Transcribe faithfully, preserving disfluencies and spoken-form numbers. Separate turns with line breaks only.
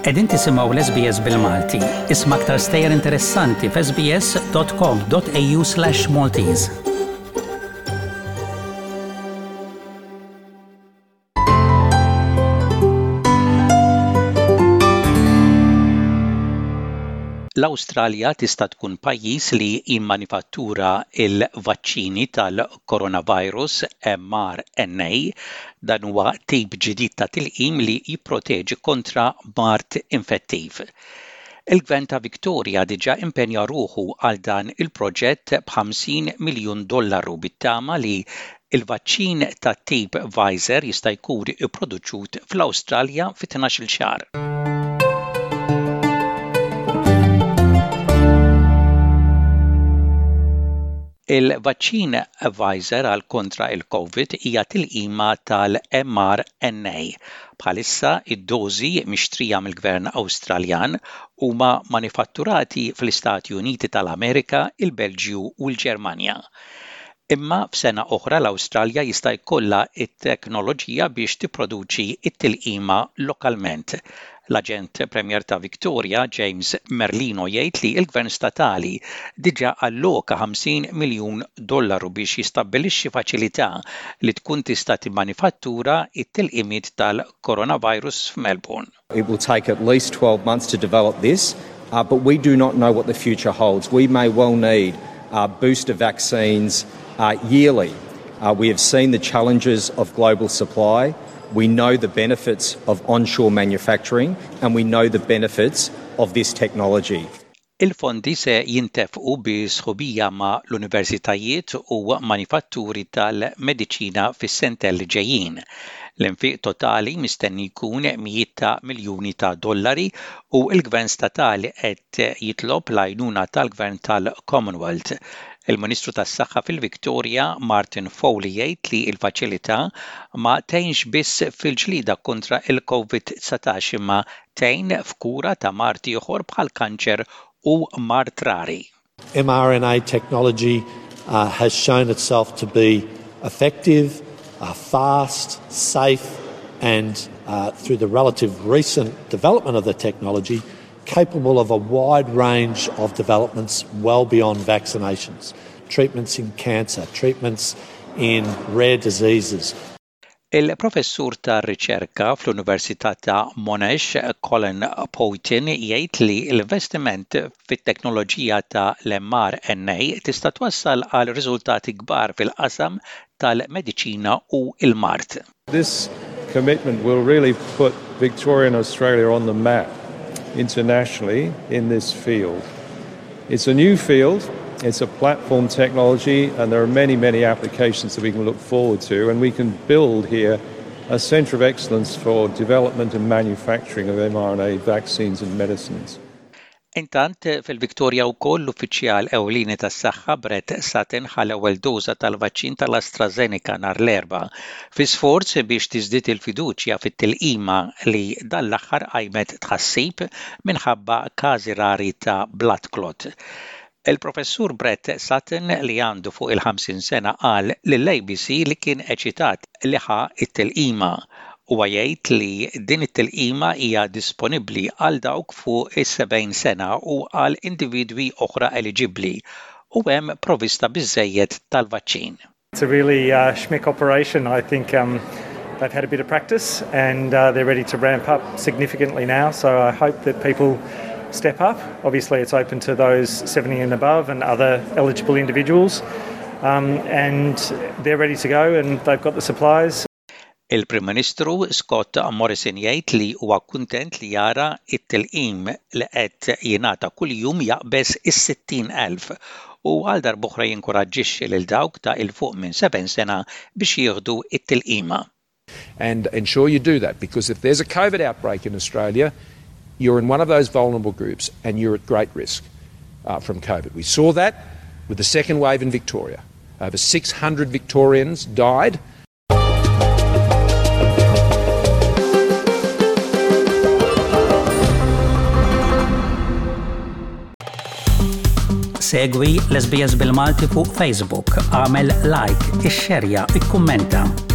Qegħdin tisimgħu l-S B S bil-Malti. Isma' aktar stejjer interessanti f s b s dot com dot a u slash Maltese. L-Awstralja tista' tkun pajjiż li jimmanifattura il-vaċċini tal-coronavirus M R N A. Dan huwa tip ġdid ta' tilqim li jipproteġi kontra mart infettiv. Il-Gvern ta' Victoria diġà impenja ruħu għal dan il-proġett b'ħamsin miljun dollaru bit-tama li il-vaċċin ta' tip Pfizer jista' jkun ipproduċut fl-Awstralja fi tnax-il xahar. Il-vaċċin Pfizer għal kontra il-COVID hija tilqima tal-M R N A. Bħalissa id-dożi mixtrija mill-Gvern Awstraljan huma manifatturati fl-Istati Uniti tal-Amerika, il-Belġju u l-Ġermanja. Imma f'sena oħra l-Awstralja jista' jkollha t-teknoloġija biex tipproduċi t-tilqima lokalment. L-Aġent Premier ta' Victoria, James Merlino, jgħid li l-Gvern statali diġà alloka ħamsin miljun dollaru biex jistabbilixxi faċilità li tkun tista' timmanifattura t-tilqimiet tal-coronavirus f'Melbourne.
It will take at least twelve months to develop this, uh, but we do not know what the future holds. We may well need uh, booster vaccines uh, yearly. Uh, we have seen the challenges of global supply. We know the benefits of onshore manufacturing and we know the benefits of this technology.
Il-fondi se jintefqu bi sħubija ma' l-universitajiet u manifatturi tal-mediċina fis-sentej li ġejjin. L-infiq totali mistenni jkun mijiet ta' miljuni ta' dollari u l-Gvern statali qed jitlob l-għajnuna tal-Gvern tal-Commonwealth. Il-Ministru tas-Saħħa fil-Victoria, Martin Foley, jgħid li l-faċilità ma tgħinx biss fil-ġlieda kontra il-COVID nineteen imma tgħin f'kura ta' mart ieħor bħal kanċer u mart rari.
M R N A technology uh, has shown itself to be effective, uh, fast, safe, and uh, through the relative recent development of the technology, capable of a wide range of developments well beyond vaccinations, treatments in cancer, treatments in rare diseases.
Il-professur ta' riċerka fl-Università ta' Monash, Colin Poynton, jgħid li l-investiment fit-teknoloġija ta' l-M R N A tista' twassal għal riżultati kbar fil-qasam tal-mediċina u l-mart.
This commitment will really put Victoria and Australia on the map internationally in this field. It's a new field, it's a platform technology, and there are many, many applications that we can look forward to, and we can build here a centre of excellence for development and manufacturing of M R N A vaccines and medicines.
Intant fil-Victoria wkoll l-uffiċjal ewlieni tas-saħħa Brett Sutton ħal ewwel doża tal-vaċċin tal-AstraZeneca nhar l-Erbgħa fi sforz biex tiżdied il-fiduċja fit-tilqima li dan l-aħħar qajmet tħassib minħabba każi rari ta' blood clot. Il-professur Brett Sutton li għandu fuq il-ħamsin sena qal lill-A B C li kien eċitat li ħa it-tilqima. Huwa jgħid li din it-tilqima hija disponibbli għal dawk fuq is-sebgħin sena u għal individwi oħra eligibbli u hemm provvista biżżejjed tal-vaċċin.
It's a really uh, schmick operation. I think um, they've had a bit of practice and uh, they're ready to ramp up significantly now. So I hope that people step up. Obviously, it's open to those seventy and above and other eligible individuals. Um, and they're ready to go and they've got the supplies.
Il-Prim Ministru Scott Morrison jgħid li huwa kuntent li jara t-tilqim li qed jingħata kuljum jaqbes is-sittin elf u għal darb'oħra jinkoraġġixxi lil dawk ta' il fuq minn seben sena biex jieħdu t-tilqima.
And ensure you do that, because if there's a COVID outbreak in Australia, you're in one of those vulnerable groups and you're at great risk uh, from COVID. We saw that with the second wave in Victoria. Over six hundred Victorians died.
Segwi l-S B S bil-Malti fuq Facebook, għamel like, ixxerja, ikkummenta.